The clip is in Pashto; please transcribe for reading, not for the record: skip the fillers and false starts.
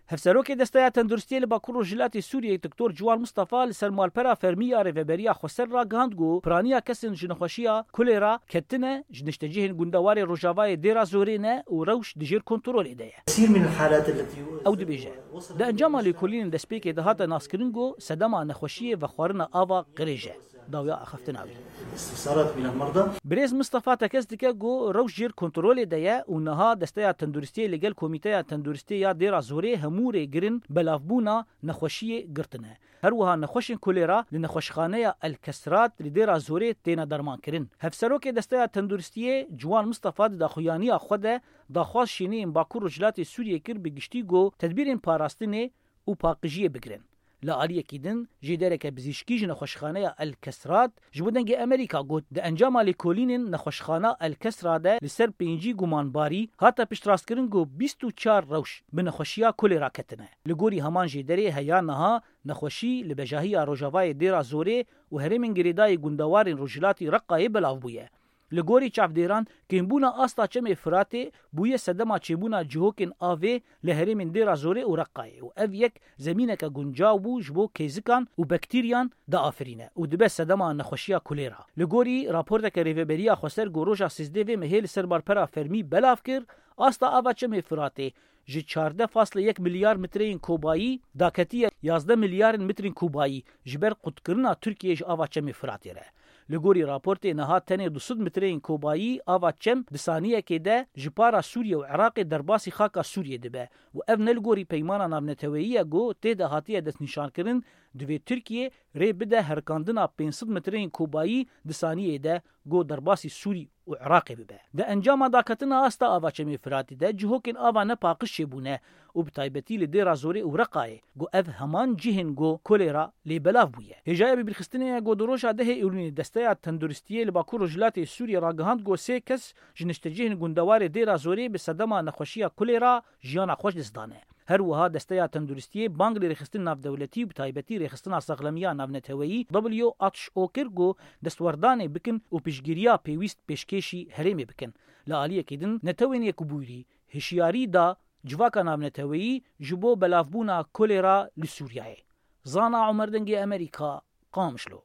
هفسروکی دستای تندرستی لباکور رجلاتی سوریه دکتر جوان مصطفی لسر مالپرا فرمیا ریوبریا خسر را گاندگو پرانیا کسن جنخوشیا کولرا کتنه جنشتجهن گوندوار روجاوای دیرا زورینه و روش دجير كنترول إيديه. كثير من الحالات التي أو دبيجة ده أنجام لكلين دسبيك ده هذا ناس كرنجو سدما نخوشية وخوارنا آوا قريجة داويا أخفتناوي. استفسارات من المرضى. بريز مصطفى تكسدك جو روش جير كنترول إيديه ونها دستيا تندرستي لجل كوميتيا تندرستي يا ديرا زوري هموري جرين بلافبونا نخوشية قرتنا. هروها نخوشن كوليرا لنخوشخانه الكسرات لديرا زوري تينا درمان كرن. هفسروك دستيا تندرستي جوان مصطفى دا خويانيا خوده داخواز شيني باكور رجلاتي سوريا كر بگشتي جو تدبيرين پاراستنه و پاقجيه بگرن. لآلية كيدن جدارك بزيشكيج نخوشخانه الكسرات جبودنج أمريكا قد دا انجام لكولين نخوشخانه الكسرات دا لسر بينجي گمان باري هاتا پشتراست کرن گو 24 روش بنخوشيا كوليرا كتنه. لگوري همان جداري هيانها نخوشي لبجاهية روجاوای ديرا زوري و هرمين گريداي گوندوارين رجلاتي رقاي بلاف بويه. لگوری چافدیران کیمبونا آستا چم فراته بویه سدما چبونا جهوکن آوه لهرمین دیرا زوره و رقای و اف یک زمینه که گنجاو بو جبو کیزکان و بکتریان دا آفرینه و دبه سدما نخوشیا کوليرا. لگوری راپورت که ریوبریا خسر گروجا 13 و مهل سربار پرا فرمی بلاف کر آستا آوا چم فراته جی 14.1 میلیارد مترین کوبایی داکتی 11 میلیارد مترین کوبایی جبر قطکرنا ترکیه ج آوا چم فراته ره. لگوری راپورت نها تنه 200 مترین کوبایی آوا چم دسانیه که ده جپارا سوریه و عراق درباسی خاکا سوریه دبه و اف نلگوری پیمانا نابنتوییه گو تیده هاتیه دست نشان کرن دوی ترکیه ری بده هرکاندنا 500 مترین کوبایی دسانیه ده گو درباسی سوری و عراق ببه. ده انجام داکتنا آستا آوا چمی فراتی ده جهوکن آوا نپاقش شبونه و بتایبتی لدیرا زوری و رقای گو اف همان جهن گو کوليرا لی بلاف بویه. هجایه ببرخستنه گو دروش ده ایرونی دستای تندرستیه لباکور رجلات سوریه راگهاند گو سه کس جنشتجهن گوندوار دیرا زوری به صدما نخوشیا کوليرا جیانا خوش دستانه. هر وها دستای تندرستی بانگ لرخستن ناف دولتی بتایبتی رخستن ساغلمیا ناف نتویی WHO کرگو دستوردان بکن و پیشگیریا پیوست پیشکشی هرمی بکن. لآلیه کدن نتوین یکبویری هشیاری دا جواکا ناف نتویی جبو بلافبونا کوليرا لسوریای. زانا عمر دنگی امریکا قامشلو.